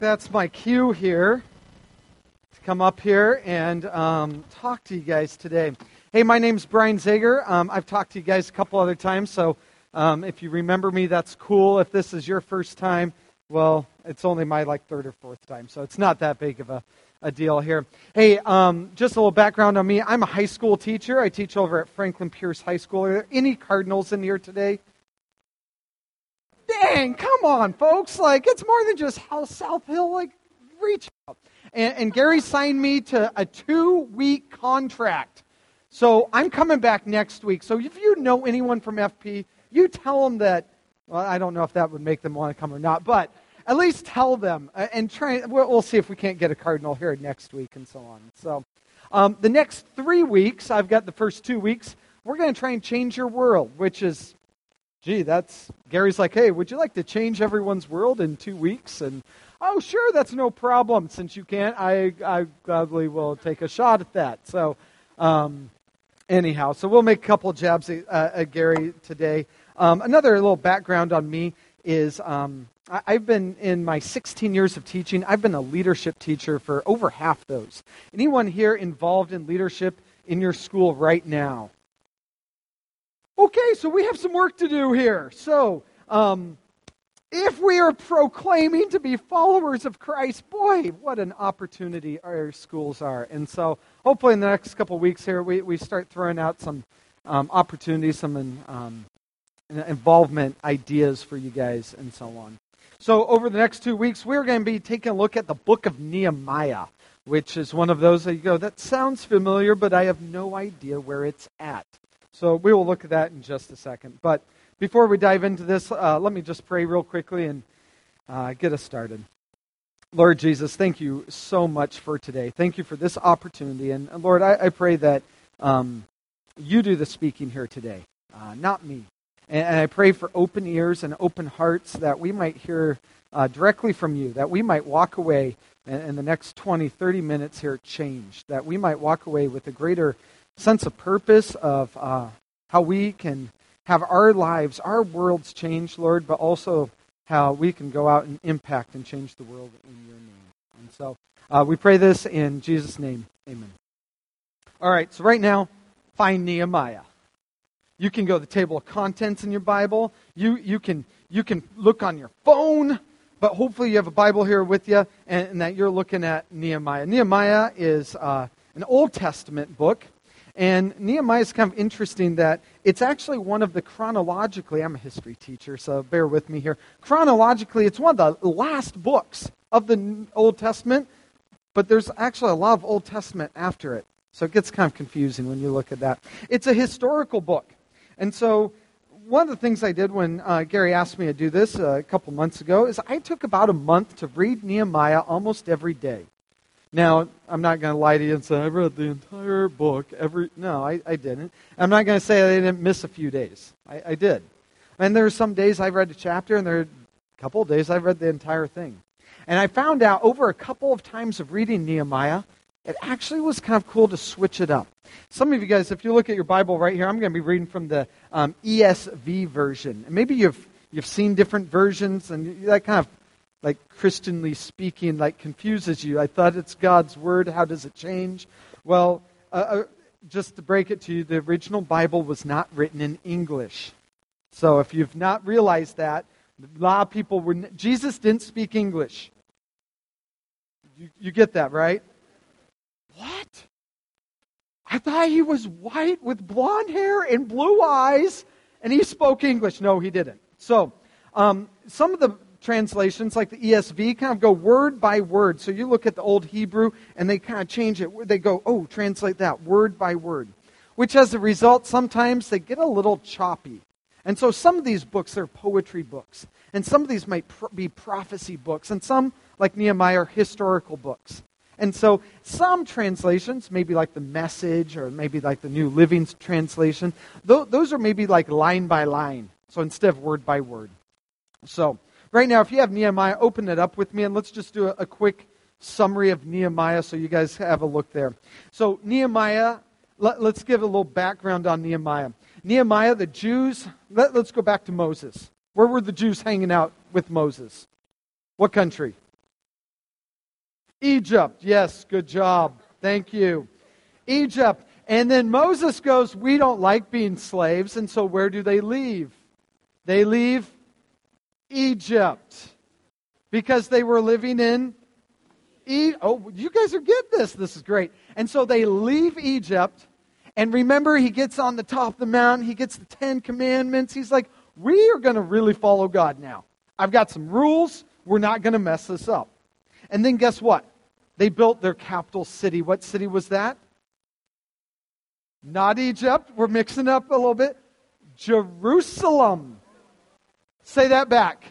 That's my cue here to come up here and talk to you guys today. Hey, my name's Brian Zager. I've talked to you guys a couple other times, so if you remember me, that's cool. If this is your first time, well, it's only my third or fourth time, so it's not that big of a deal here. Hey, just a little background on me. I'm a high school teacher. I teach over at Franklin Pierce High School. Are there any Cardinals in here today? Dang, come on, folks. It's more than just how South Hill, reach out. And Gary signed me to a 2-week contract. So I'm coming back next week. So if you know anyone from FP, you tell them that, well, I don't know if that would make them want to come or not, but at least tell them. And we'll see if we can't get a Cardinal here next week and so on. So the next 3 weeks, I've got the first 2 weeks, we're going to try and change your world, which is... Gary's like, hey, would you like to change everyone's world in 2 weeks? And, oh, sure, that's no problem. Since you can't, I gladly will take a shot at that. So, anyhow, so we'll make a couple jabs at Gary today. Another little background on me is I've been, in my 16 years of teaching, I've been a leadership teacher for over half those. Anyone here involved in leadership in your school right now? Okay, so we have some work to do here. So, if we are proclaiming to be followers of Christ, boy, what an opportunity our schools are. And so, hopefully in the next couple of weeks here, we start throwing out some opportunities, some involvement ideas for you guys, and so on. So, over the next 2 weeks, we're going to be taking a look at the book of Nehemiah, which is one of those that you go, that sounds familiar, but I have no idea where it's at. So we will look at that in just a second. But before we dive into this, let me just pray real quickly and get us started. Lord Jesus, thank you so much for today. Thank you for this opportunity. And Lord, I pray that you do the speaking here today, not me. And I pray for open ears and open hearts that we might hear directly from you, that we might walk away in the next 20, 30 minutes here changed, that we might walk away with a greater sense of purpose of how we can have our lives, our worlds changed, Lord, but also how we can go out and impact and change the world in your name. And so we pray this in Jesus' name. Amen. All right, so right now, find Nehemiah. You can go to the table of contents in your Bible. You can look on your phone, but hopefully you have a Bible here with you and that you're looking at Nehemiah. Nehemiah is an Old Testament book. And Nehemiah is kind of interesting that it's actually one of the chronologically, I'm a history teacher, so bear with me here. Chronologically, it's one of the last books of the Old Testament, but there's actually a lot of Old Testament after it. So it gets kind of confusing when you look at that. It's a historical book. And so one of the things I did when Gary asked me to do this a couple months ago is I took about a month to read Nehemiah almost every day. Now, I'm not going to lie to you and say, I read the entire book. No, I didn't. I'm not going to say I didn't miss a few days. I did. And there are some days I read a chapter, and there are a couple of days I read the entire thing. And I found out over a couple of times of reading Nehemiah, it actually was kind of cool to switch it up. Some of you guys, if you look at your Bible right here, I'm going to be reading from the ESV version. And maybe you've seen different versions, and that kind of, Christianly speaking, confuses you. I thought it's God's Word. How does it change? Well, just to break it to you, the original Bible was not written in English. So if you've not realized that, a lot of people were... Jesus didn't speak English. You get that, right? What? I thought he was white with blonde hair and blue eyes, and he spoke English. No, he didn't. So some of the translations, like the ESV, kind of go word by word. So you look at the Old Hebrew, and they kind of change it. They go, oh, translate that word by word. Which, as a result, sometimes they get a little choppy. And so some of these books are poetry books. And some of these might be prophecy books. And some, like Nehemiah, are historical books. And so some translations, maybe like the Message, or maybe like the New Living Translation, those are maybe like line by line. So instead of word by word. So right now, if you have Nehemiah, open it up with me, and let's just do a quick summary of Nehemiah so you guys have a look there. So Nehemiah, let's give a little background on Nehemiah. Nehemiah, the Jews, let's go back to Moses. Where were the Jews hanging out with Moses? What country? Egypt. Yes, good job. Thank you. Egypt. And then Moses goes, we don't like being slaves. And so where do they leave? They leave Egypt. Because they were living in Oh, you guys are getting this. This is great. And so they leave Egypt. And remember, he gets on the top of the mountain. He gets the 10 Commandments. He's like, we are going to really follow God now. I've got some rules. We're not going to mess this up. And then guess what? They built their capital city. What city was that? Not Egypt. We're mixing up a little bit. Jerusalem. Say that back.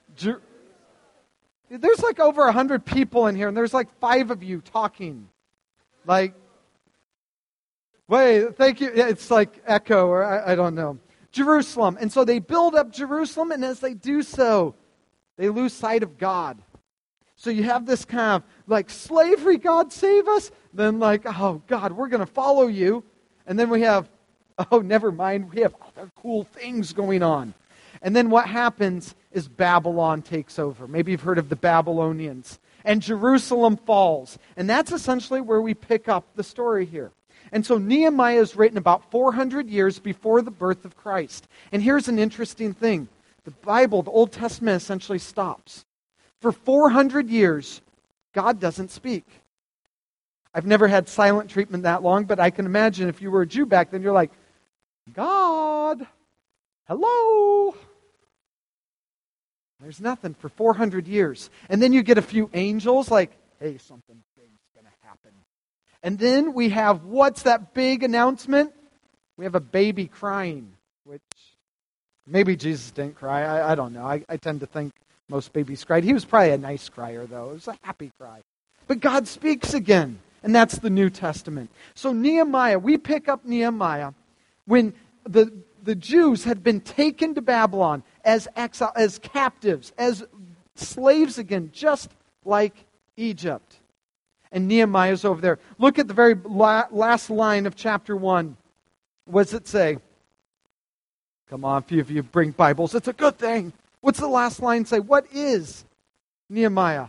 There's like over 100 people in here, and there's like 5 of you talking. Like, wait, thank you. It's like echo, or I don't know. Jerusalem. And so they build up Jerusalem, and as they do so, they lose sight of God. So you have this kind of like slavery, God save us. Then like, oh God, we're going to follow you. And then we have, oh, never mind, we have other cool things going on. And then what happens is Babylon takes over. Maybe you've heard of the Babylonians. And Jerusalem falls. And that's essentially where we pick up the story here. And so Nehemiah is written about 400 years before the birth of Christ. And here's an interesting thing. The Bible, the Old Testament, essentially stops. For 400 years, God doesn't speak. I've never had silent treatment that long, but I can imagine if you were a Jew back then, you're like, God, hello. There's nothing for 400 years. And then you get a few angels like, hey, something big's going to happen. And then we have, what's that big announcement? We have a baby crying, which maybe Jesus didn't cry. I don't know. I tend to think most babies cried. He was probably a nice crier, though. It was a happy cry. But God speaks again, and that's the New Testament. So Nehemiah, we pick up Nehemiah when the Jews had been taken to Babylon as exile, as captives, as slaves again, just like Egypt. And Nehemiah's over there. Look at the very last line of chapter 1. What does it say? Come on, a few of you bring Bibles. It's a good thing. What's the last line say? What is Nehemiah?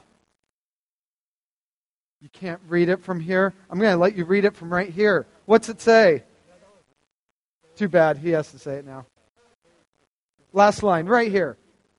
You can't read it from here. I'm going to let you read it from right here. What's it say? Too bad. He has to say it now. Last line, right here.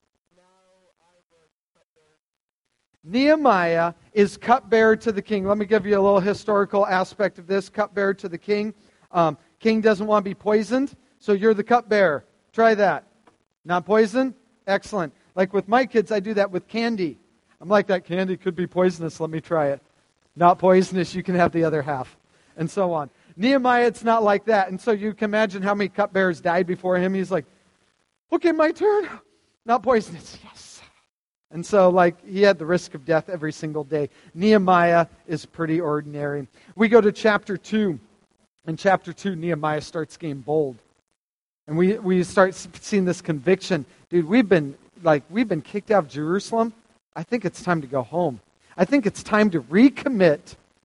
Nehemiah is cupbearer to the king. Let me give you a little historical aspect of this. Cupbearer to the king. King doesn't want to be poisoned, so you're the cupbearer. Try that. Not poisoned? Excellent. Like with my kids, I do that with candy. I'm like, that candy could be poisonous. Let me try it. Not poisonous, you can have the other half. And so on. Nehemiah, it's not like that. And so you can imagine how many cupbearers died before him. He's like, okay, my turn. Not poisonous. Yes. And so, like, he had the risk of death every single day. Nehemiah is pretty ordinary. We go to chapter 2. In chapter 2, Nehemiah starts getting bold. And we start seeing this conviction. Dude, we've been kicked out of Jerusalem. I think it's time to go home. I think it's time to recommit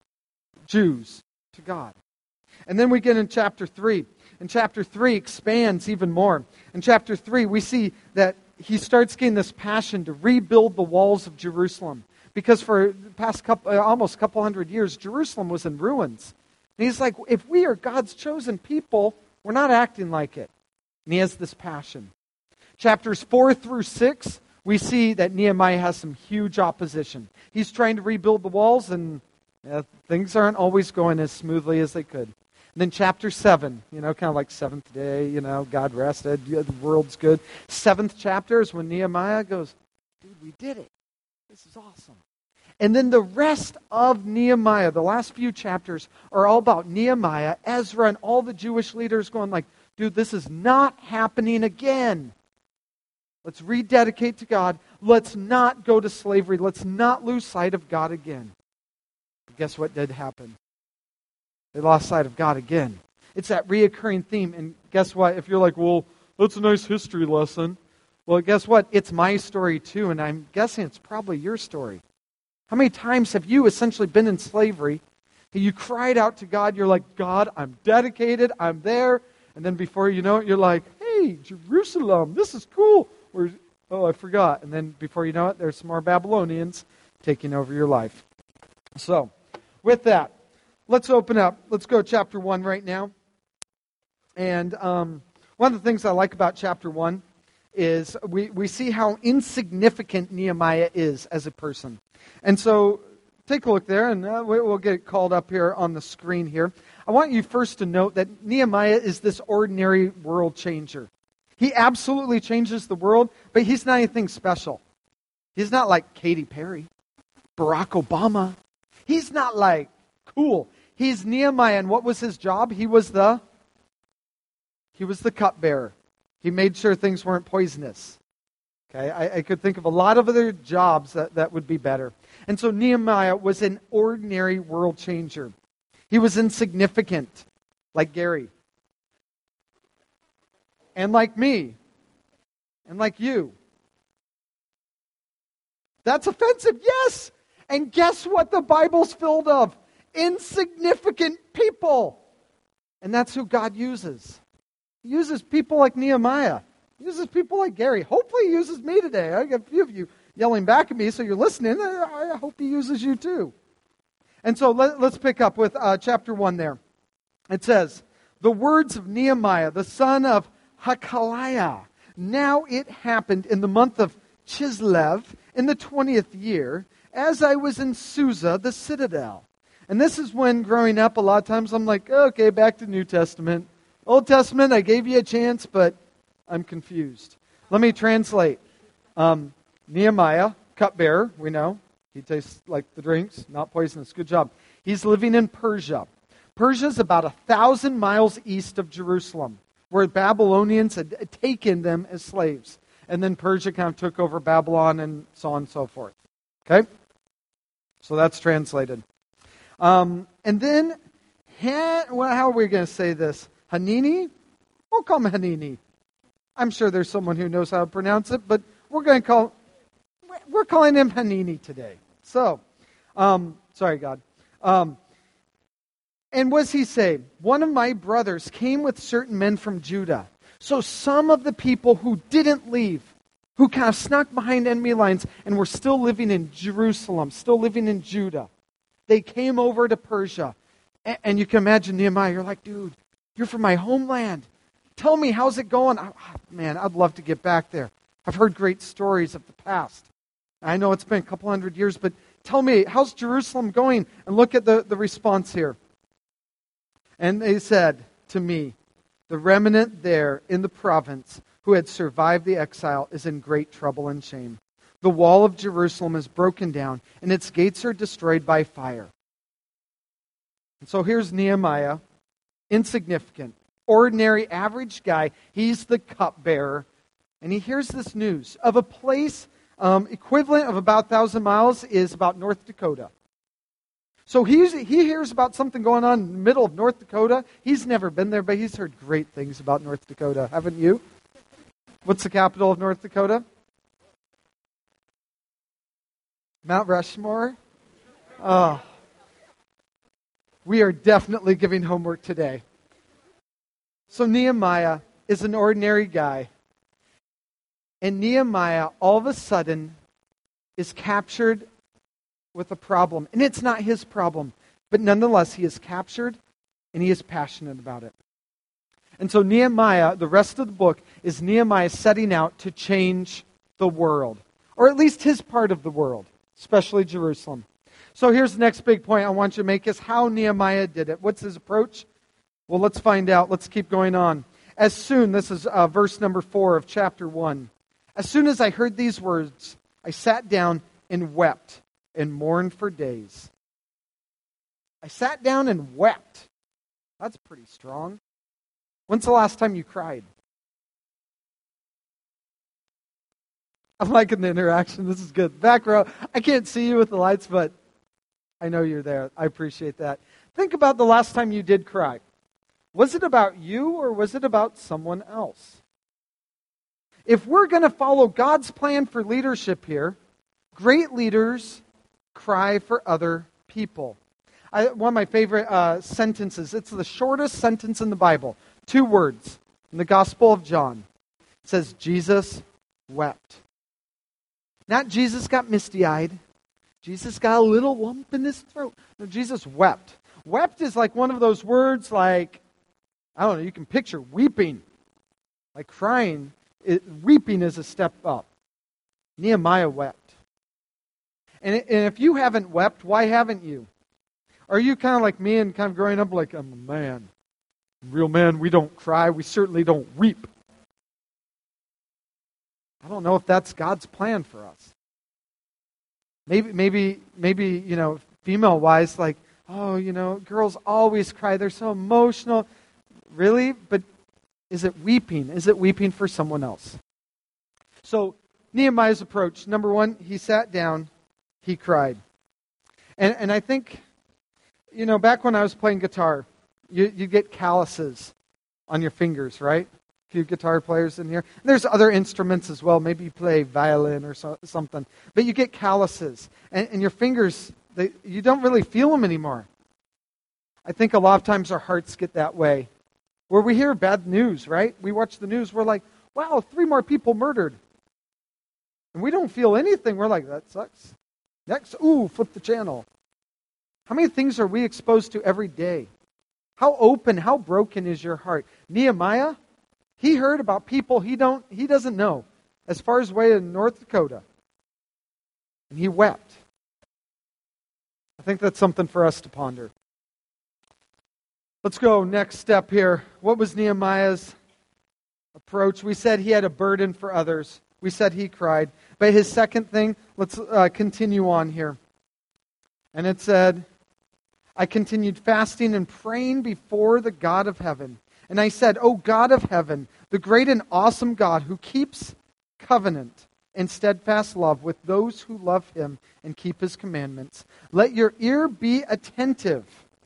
Jews to God. And then we get in chapter 3. And chapter 3 expands even more. In chapter 3, we see that he starts getting this passion to rebuild the walls of Jerusalem. Because for the past almost couple hundred years, Jerusalem was in ruins. And he's like, if we are God's chosen people, we're not acting like it. And he has this passion. Chapters 4 through 6, we see that Nehemiah has some huge opposition. He's trying to rebuild the walls, and things aren't always going as smoothly as they could. And then chapter 7, kind of like seventh day, God rested, the world's good. 7th chapter is when Nehemiah goes, dude, we did it. This is awesome. And then the rest of Nehemiah, the last few chapters, are all about Nehemiah, Ezra, and all the Jewish leaders going like, dude, this is not happening again. Let's rededicate to God. Let's not go to slavery. Let's not lose sight of God again. But guess what did happen? They lost sight of God again. It's that reoccurring theme. And guess what? If you're like, well, that's a nice history lesson. Well, guess what? It's my story too, and I'm guessing it's probably your story. How many times have you essentially been in slavery? You cried out to God. You're like, God, I'm dedicated. I'm there. And then before you know it, you're like, hey, Jerusalem, this is cool. I forgot. And then before you know it, there's some more Babylonians taking over your life. So, with that, let's open up. Let's go to chapter 1 right now. And one of the things I like about chapter 1 is we see how insignificant Nehemiah is as a person. And so, take a look there, and we'll get it called up here on the screen here. I want you first to note that Nehemiah is this ordinary world changer. He absolutely changes the world, but he's not anything special. He's not like Katy Perry, Barack Obama. He's not like cool. He's Nehemiah, and what was his job? He was the cupbearer. He made sure things weren't poisonous. Okay, I could think of a lot of other jobs that would be better. And so Nehemiah was an ordinary world changer. He was insignificant, like Gary. And like me. And like you. That's offensive, yes! And guess what the Bible's filled of? Insignificant people. And that's who God uses. He uses people like Nehemiah. He uses people like Gary. Hopefully he uses me today. I got a few of you yelling back at me, so you're listening. I hope he uses you too. And so let's pick up with chapter 1 there. It says, the words of Nehemiah, the son of Hakaliah. Now it happened in the month of Chislev, in the 20th year, as I was in Susa, the citadel. And this is when, growing up, a lot of times I'm like, okay, back to New Testament. Old Testament, I gave you a chance, but I'm confused. Let me translate. Nehemiah, cupbearer, we know. He tastes like the drinks, not poisonous. Good job. He's living in Persia. Persia's about 1,000 miles east of Jerusalem, where Babylonians had taken them as slaves. And then Persia kind of took over Babylon and so on and so forth. Okay? So that's translated. And then, how are we going to say this? Hanini? We'll call him Hanini. I'm sure there's someone who knows how to pronounce it, but we're calling him Hanini today. So, sorry, God. And what does he say? One of my brothers came with certain men from Judah. So some of the people who didn't leave, who kind of snuck behind enemy lines and were still living in Jerusalem, still living in Judah, they came over to Persia. And you can imagine Nehemiah, you're like, dude, you're from my homeland. Tell me, how's it going? Man, I'd love to get back there. I've heard great stories of the past. I know it's been a couple hundred years, but tell me, how's Jerusalem going? And look at the response here. And they said to me, the remnant there in the province who had survived the exile is in great trouble and shame. The wall of Jerusalem is broken down, and its gates are destroyed by fire. And so here's Nehemiah, insignificant, ordinary, average guy. He's the cupbearer. And he hears this news of a place equivalent of about 1,000 miles is about North Dakota. So he hears about something going on in the middle of North Dakota. He's never been there, but he's heard great things about North Dakota. Haven't you? What's the capital of North Dakota? Mount Rushmore? Oh. We are definitely giving homework today. So Nehemiah is an ordinary guy. And Nehemiah, all of a sudden, is captured with a problem. And it's not his problem. But nonetheless, he is captured and he is passionate about it. And so Nehemiah, the rest of the book, is Nehemiah setting out to change the world. Or at least his part of the world, especially Jerusalem. So here's the next big point I want you to make is how Nehemiah did it. What's his approach? Well, let's find out. Let's keep going on. As soon, this is verse number 4 of chapter 1. As soon as I heard these words, I sat down and wept and mourned for days. I sat down and wept. That's pretty strong. When's the last time you cried? I'm liking the interaction. This is good. Back row. I can't see you with the lights, but I know you're there. I appreciate that. Think about the last time you did cry. Was it about you or was it about someone else? If we're going to follow God's plan for leadership here, great leaders cry for other people. One of my favorite sentences, it's the shortest sentence in the Bible. 2 words in the Gospel of John. It says, Jesus wept. Not Jesus got misty-eyed. Jesus got a little lump in his throat. No, Jesus wept. Wept is like one of those words like, I don't know, you can picture weeping. Like crying. Weeping is a step up. Nehemiah wept. And if you haven't wept, why haven't you? Are you kind of like me and kind of growing up like, I'm a man. Real men, we don't cry. We certainly don't weep. I don't know if that's God's plan for us. Maybe, female-wise, like, oh, girls always cry. They're so emotional. Really? But is it weeping? Is it weeping for someone else? So, Nehemiah's approach. Number one, he sat down. He cried. And I think, back when I was playing guitar, you get calluses on your fingers, right? A few guitar players in here. And there's other instruments as well. Maybe you play violin or something. But you get calluses. And your fingers, you don't really feel them anymore. I think a lot of times our hearts get that way. Where we hear bad news, right? We watch the news, we're like, wow, 3 more people murdered. And we don't feel anything. We're like, that sucks. Next, flip the channel. How many things are we exposed to every day? How open, how broken is your heart? Nehemiah, he heard about people he doesn't know, as far as way in North Dakota. And he wept. I think that's something for us to ponder. Let's go next step here. What was Nehemiah's approach? We said he had a burden for others. We said he cried. But his second thing, let's continue on here. And it said, I continued fasting and praying before the God of heaven. And I said, O God of heaven, the great and awesome God who keeps covenant and steadfast love with those who love him and keep his commandments, let your ear be attentive.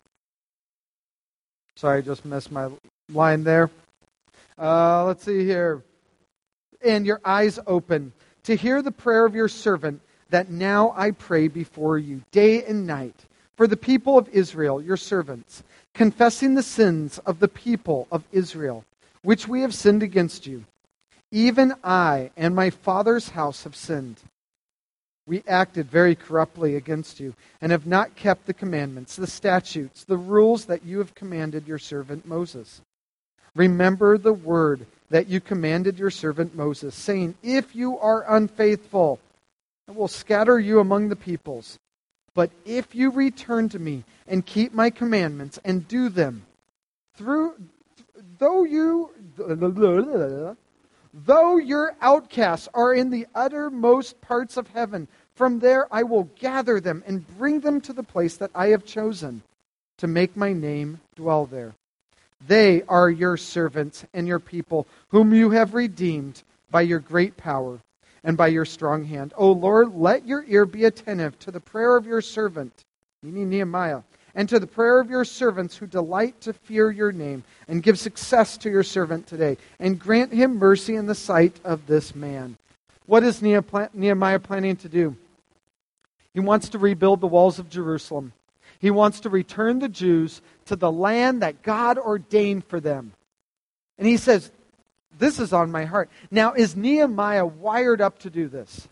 Sorry, I just missed my line there. Let's see here. And your eyes open to hear the prayer of your servant that now I pray before you day and night for the people of Israel, your servants, confessing the sins of the people of Israel, which we have sinned against you. Even I and my father's house have sinned. We acted very corruptly against you and have not kept the commandments, the statutes, the rules that you have commanded your servant Moses. Remember the word that you commanded your servant Moses, saying, if you are unfaithful, I will scatter you among the peoples. But if you return to me and keep my commandments and do them, though your outcasts are in the uttermost parts of heaven, from there I will gather them and bring them to the place that I have chosen to make my name dwell there. They are your servants and your people, whom you have redeemed by your great power and by your strong hand. O Lord, let your ear be attentive to the prayer of your servant, meaning Nehemiah, and to the prayer of your servants who delight to fear your name, and give success to your servant today, and grant him mercy in the sight of this man. What is Nehemiah planning to do? He wants to rebuild the walls of Jerusalem. He wants to return the Jews to the land that God ordained for them. And he says, this is on my heart. Now, is Nehemiah wired up to do this?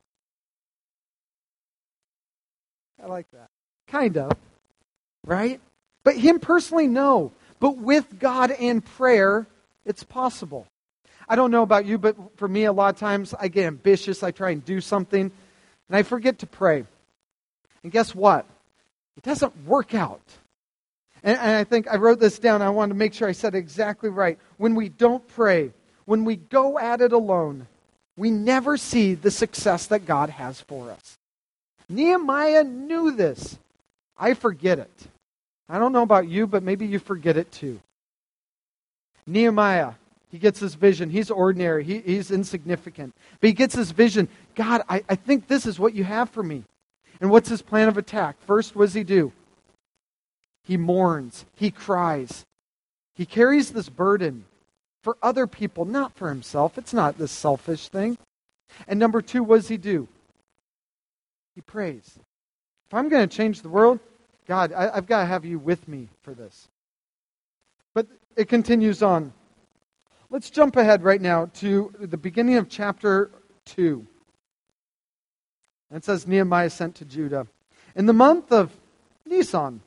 I like that. Kind of. Right? But him personally, no. But with God and prayer, it's possible. I don't know about you, but for me, a lot of times I get ambitious. I try and do something, and I forget to pray. And guess what? It doesn't work out. And I think I wrote this down. I wanted to make sure I said it exactly right. When we don't pray, when we go at it alone, we never see the success that God has for us. Nehemiah knew this. I forget it. I don't know about you, but maybe you forget it too. Nehemiah, he gets his vision. He's ordinary. He's insignificant. But he gets his vision. God, I think this is what you have for me. And what's his plan of attack? First, what does he do? He mourns. He cries. He carries this burden for other people, not for himself. It's not this selfish thing. And number two, what does he do? He prays. If I'm going to change the world, God, I've got to have you with me for this. But it continues on. Let's jump ahead right now to the beginning of chapter 2. And it says Nehemiah sent to Judah. In the month of Nisan,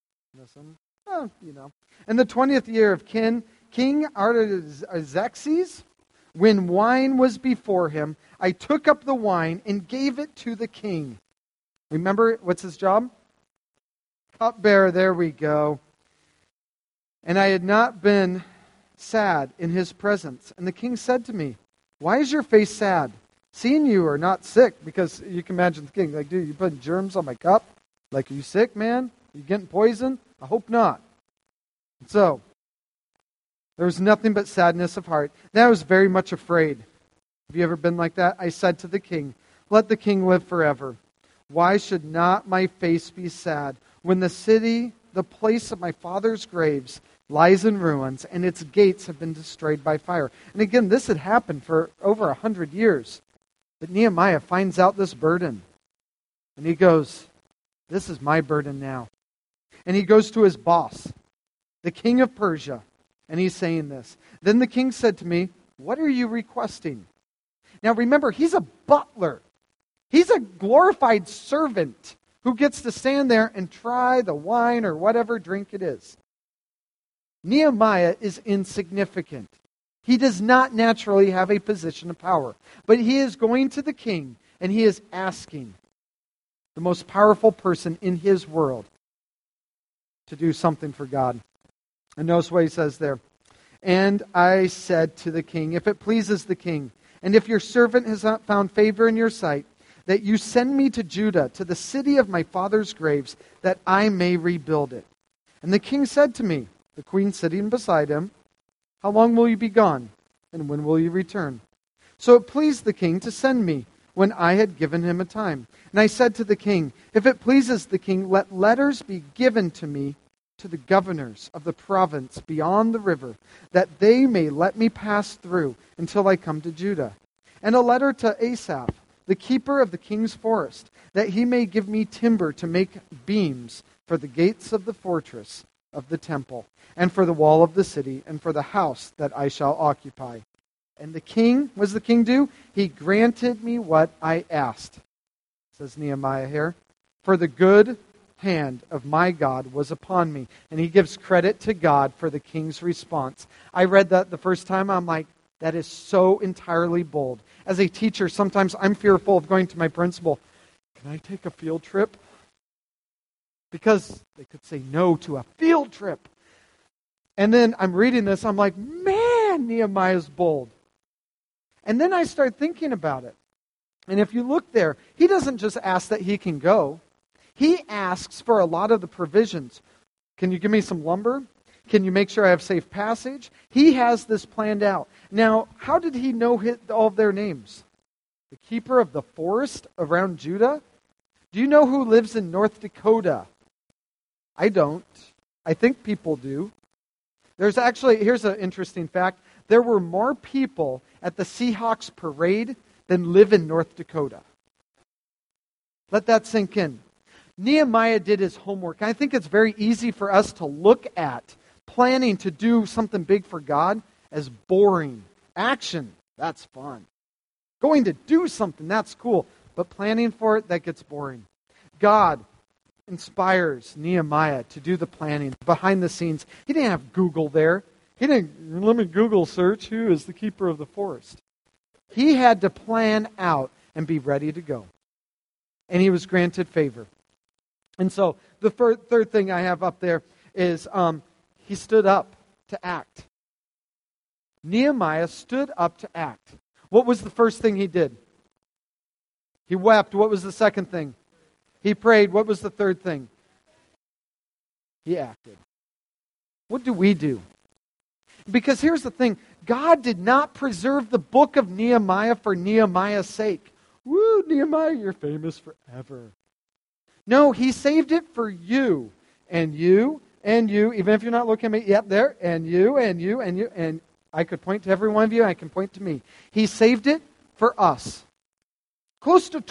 in the 20th year of King Artaxerxes, when wine was before him, I took up the wine and gave it to the king. Remember, what's his job? Cupbearer, there we go. And I had not been sad in his presence. And the king said to me, why is your face sad? Seeing you are not sick, because you can imagine the king, like, dude, you putting germs on my cup? Like, are you sick, man? Are you getting poisoned? I hope not. And so, there was nothing but sadness of heart. Then I was very much afraid. Have you ever been like that? I said to the king, let the king live forever. Why should not my face be sad when the city, the place of my father's graves, lies in ruins and its gates have been destroyed by fire? And again, this had happened for over 100 years. But Nehemiah finds out this burden. And he goes, this is my burden now. And he goes to his boss, the king of Persia, and he's saying this. Then the king said to me, what are you requesting? Now remember, he's a butler. He's a glorified servant who gets to stand there and try the wine or whatever drink it is. Nehemiah is insignificant. He does not naturally have a position of power. But he is going to the king and he is asking the most powerful person in his world to do something for God. And notice what he says there. And I said to the king, if it pleases the king, and if your servant has not found favor in your sight, that you send me to Judah, to the city of my father's graves, that I may rebuild it. And the king said to me, the queen sitting beside him, how long will you be gone, and when will you return? So it pleased the king to send me, when I had given him a time. And I said to the king, if it pleases the king, let letters be given to me, to the governors of the province beyond the river, that they may let me pass through until I come to Judah. And a letter to Asaph, the keeper of the king's forest, that he may give me timber to make beams for the gates of the fortress of the temple, and for the wall of the city, and for the house that I shall occupy. And the king, what does the king do? He granted me what I asked, says Nehemiah here, for the good hand of my God was upon me. And he gives credit to God for the king's response. I read that the first time, I'm like, that is so entirely bold. As a teacher, sometimes I'm fearful of going to my principal, can I take a field trip? Because they could say no to a field trip. And then I'm reading this, I'm like, man, Nehemiah's bold. And then I start thinking about it. And if you look there, he doesn't just ask that he can go. He asks for a lot of the provisions. Can you give me some lumber? Can you make sure I have safe passage? He has this planned out. Now, how did he know all of their names? The keeper of the forest around Judah? Do you know who lives in North Dakota? I don't. I think people do. There's actually, here's an interesting fact. There were more people at the Seahawks parade than live in North Dakota. Let that sink in. Nehemiah did his homework. I think it's very easy for us to look at planning to do something big for God as boring. Action, that's fun. Going to do something, that's cool. But planning for it, that gets boring. God inspires Nehemiah to do the planning behind the scenes. He didn't have Google there. He didn't, let me Google search who is the keeper of the forest. He had to plan out and be ready to go. And he was granted favor. And so the third thing I have up there is he stood up to act. Nehemiah stood up to act. What was the first thing he did? He wept. What was the second thing? He prayed. What was the third thing? He acted. What do we do? Because here's the thing. God did not preserve the book of Nehemiah for Nehemiah's sake. Woo, Nehemiah, you're famous forever. No, he saved it for you. And you, and you, even if you're not looking at me, yep, there, and you, and you, and you, and I could point to every one of you, and I can point to me. He saved it for us. Close to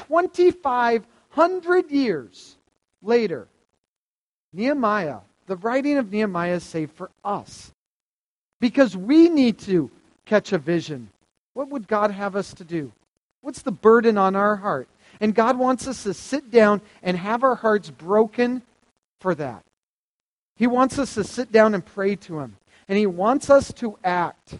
2,500 years later, Nehemiah, the writing of Nehemiah is saved for us. Because we need to catch a vision. What would God have us to do? What's the burden on our heart? And God wants us to sit down and have our hearts broken for that. He wants us to sit down and pray to Him. And He wants us to act.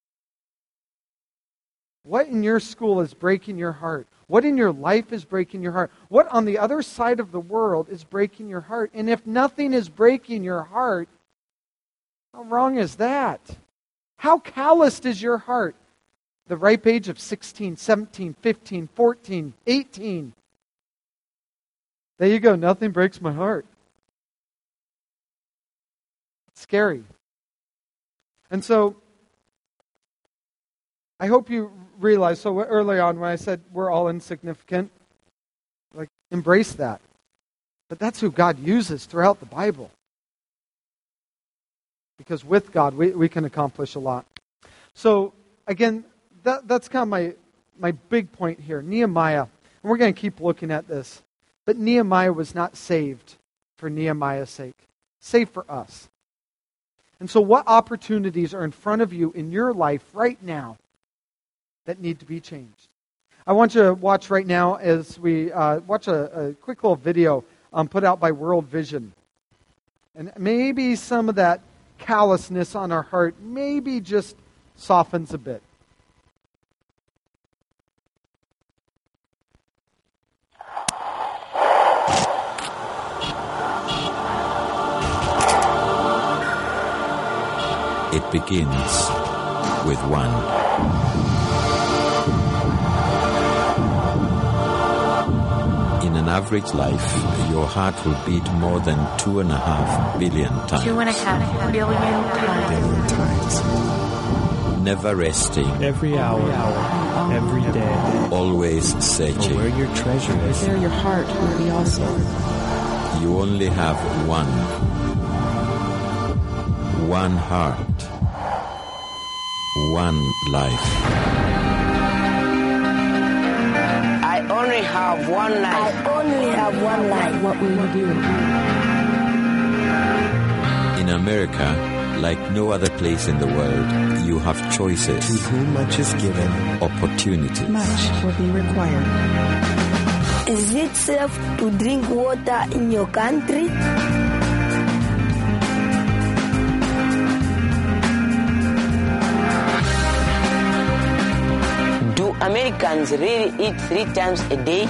What in your school is breaking your heart? What in your life is breaking your heart? What on the other side of the world is breaking your heart? And if nothing is breaking your heart, how wrong is that? How calloused is your heart? The ripe age of 16, 17, 15, 14, 18. There you go. Nothing breaks my heart. It's scary. And so, I hope you realize, so early on when I said we're all insignificant, like, embrace that. But that's who God uses throughout the Bible. Because with God, we can accomplish a lot. So, again, that's kind of my big point here. Nehemiah, and we're going to keep looking at this, but Nehemiah was not saved for Nehemiah's sake. Saved for us. And so what opportunities are in front of you in your life right now that need to be changed? I want you to watch right now as we watch a quick little video put out by World Vision. And maybe some of that callousness on our heart maybe just softens a bit. It begins with one. In an average life, your heart will beat more than 2.5 billion times. 2.5 billion times. Never resting. Every hour, every day. Always searching. For where your treasure is. There your heart will be also. You only have one. One heart. One life. I only have one life. I only have one life. What will you do? In America, like no other place in the world, you have choices. To whom much is given, opportunities. Much will be required. Is it safe to drink water in your country? Do Americans really eat 3 times a day?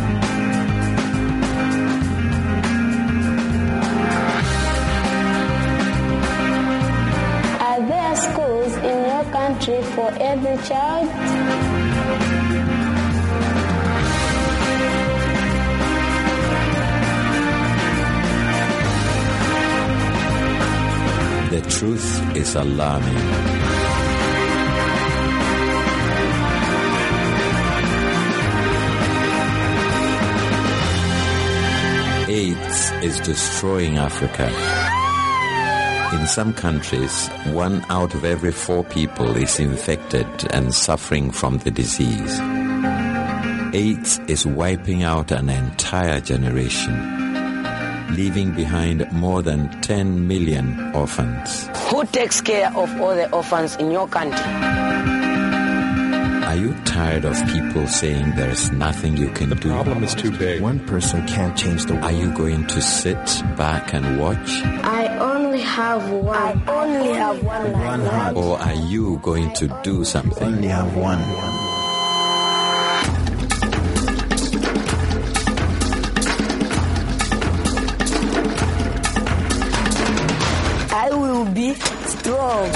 Are there schools in your country for every child? The truth is alarming. AIDS is destroying Africa. In some countries, 1 out of every 4 people is infected and suffering from the disease. AIDS is wiping out an entire generation, leaving behind more than 10 million orphans. Who takes care of all the orphans in your country? Are you tired of people saying there's nothing you can do? the problem is too big. One person can't change the world. Are you going to sit back and watch? I only have one. I only have one life. One heart. Or are you going to do something? Only have one. I will be strong.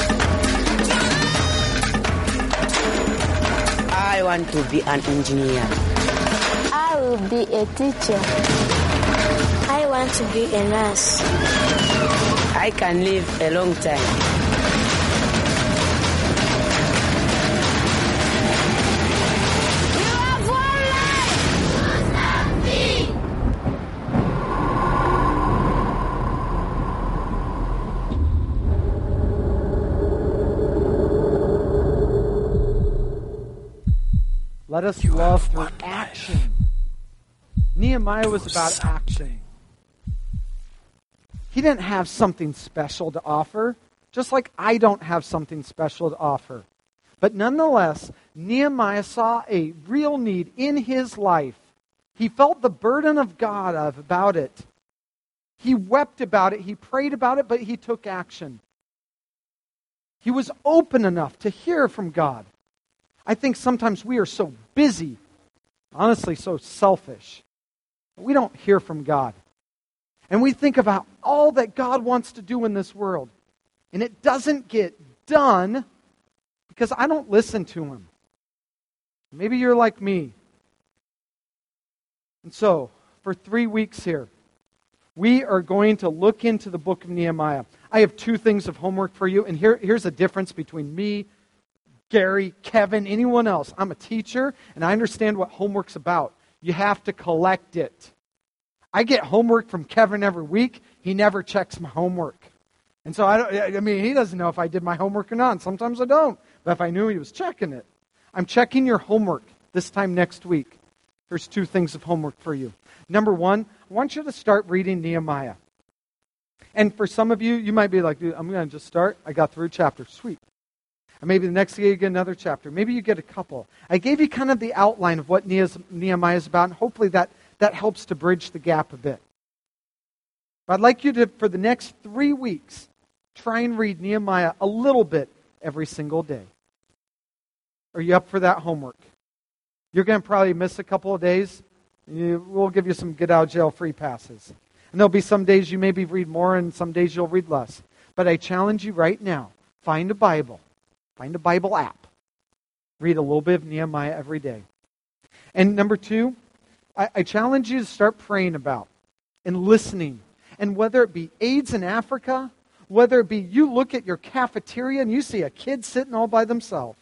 I want to be an engineer. I will be a teacher. I want to be a nurse. I can live a long time. Let us love through action. Nehemiah was about action. He didn't have something special to offer, just like I don't have something special to offer. But nonetheless, Nehemiah saw a real need in his life He felt the burden of God about it. He wept about it. He prayed about it, but he took action. He was open enough to hear from God. I think sometimes we are so busy, honestly so selfish, we don't hear from God. And we think about all that God wants to do in this world. And it doesn't get done because I don't listen to Him. Maybe you're like me. And so, for 3 weeks here, we are going to look into the book of Nehemiah. I have 2 things of homework for you, and here's a difference between me, Gary, Kevin, anyone else. I'm a teacher, and I understand what homework's about. You have to collect it. I get homework from Kevin every week. He never checks my homework. And so, he doesn't know if I did my homework or not. And sometimes I don't. But if I knew he was checking it. I'm checking your homework this time next week. Here's 2 things of homework for you. Number 1, I want you to start reading Nehemiah. And for some of you, you might be like, dude, I'm going to just start. I got through a chapter. Sweet. And maybe the next day you get another chapter. Maybe you get a couple. I gave you kind of the outline of what Nehemiah is about, and hopefully that helps to bridge the gap a bit. But I'd like you to, for the next 3 weeks, try and read Nehemiah a little bit every single day. Are you up for that homework? You're going to probably miss a couple of days. We'll give you some get-out-of-jail-free passes. And there'll be some days you maybe read more and some days you'll read less. But I challenge you right now, find a Bible. Find a Bible app. Read a little bit of Nehemiah every day. And number 2, I challenge you to start praying about and listening. And whether it be AIDS in Africa, whether it be you look at your cafeteria and you see a kid sitting all by themselves,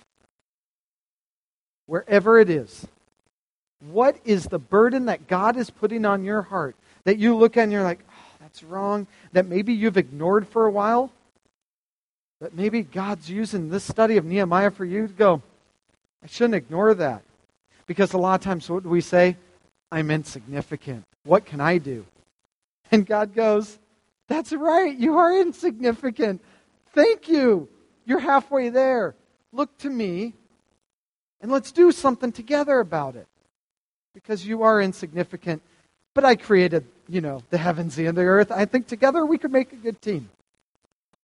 wherever it is, what is the burden that God is putting on your heart that you look at and you're like, oh, that's wrong, that maybe you've ignored for a while? But maybe God's using this study of Nehemiah for you to go, I shouldn't ignore that. Because a lot of times, what do we say? I'm insignificant. What can I do? And God goes, that's right, you are insignificant. Thank you. You're halfway there. Look to me, and let's do something together about it. Because you are insignificant. But I created, the heavens and the earth. I think together we could make a good team.